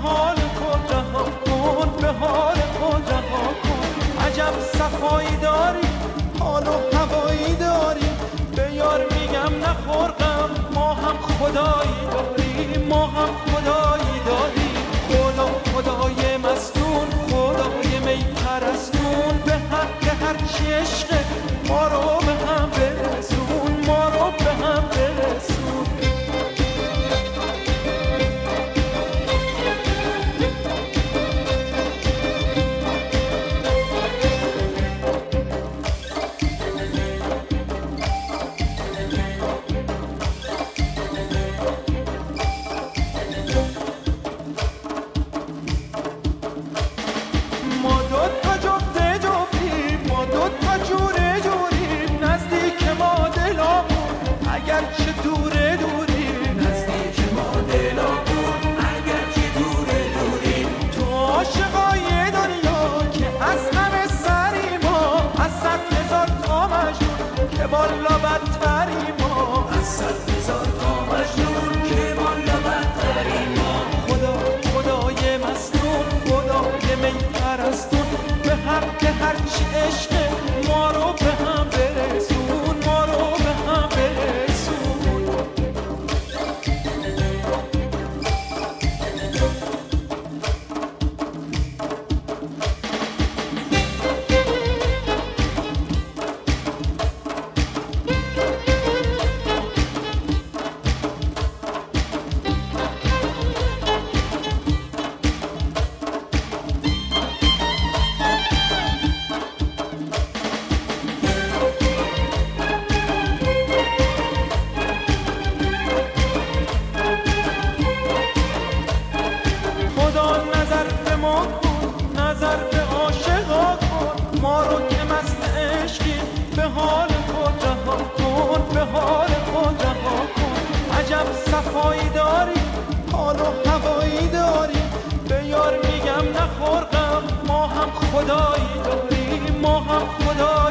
حال خود رها کن، به حال خود رها کن. عجب صفایی داری، حال و هوایی داری، به یار میگم نخور غم، ما هم خدایی داریم، ما هم خدایی داریم. خدا خدای مستون، خدای می پرستون، به حق هرچی عشقه ما رو به هم برسون، ما رو به هم برسون. اگرچه دوره دوریم، نزدیک ما دلامون اگرچه دوره دوریم. تو عاشقای دنیا که از همه سری ما، از 100,000 تا مجنون که بالا بدتری ما، از 100,000 تا مجنون که بالا بدتری ما. خدا خدای مستون، خدای می پرستون، به حق هرچی عشقه ما رو به هم برسون، ما رو به هم برسون. نظر به عاشقا کن، ما رو که مست عشقی، به حال خود رها کن، به حال خود رها کن. عجب صفایی داری، حال و هوایی داری، به یار میگم نخور غم، ما هم خدایی داریم، ما هم خدایی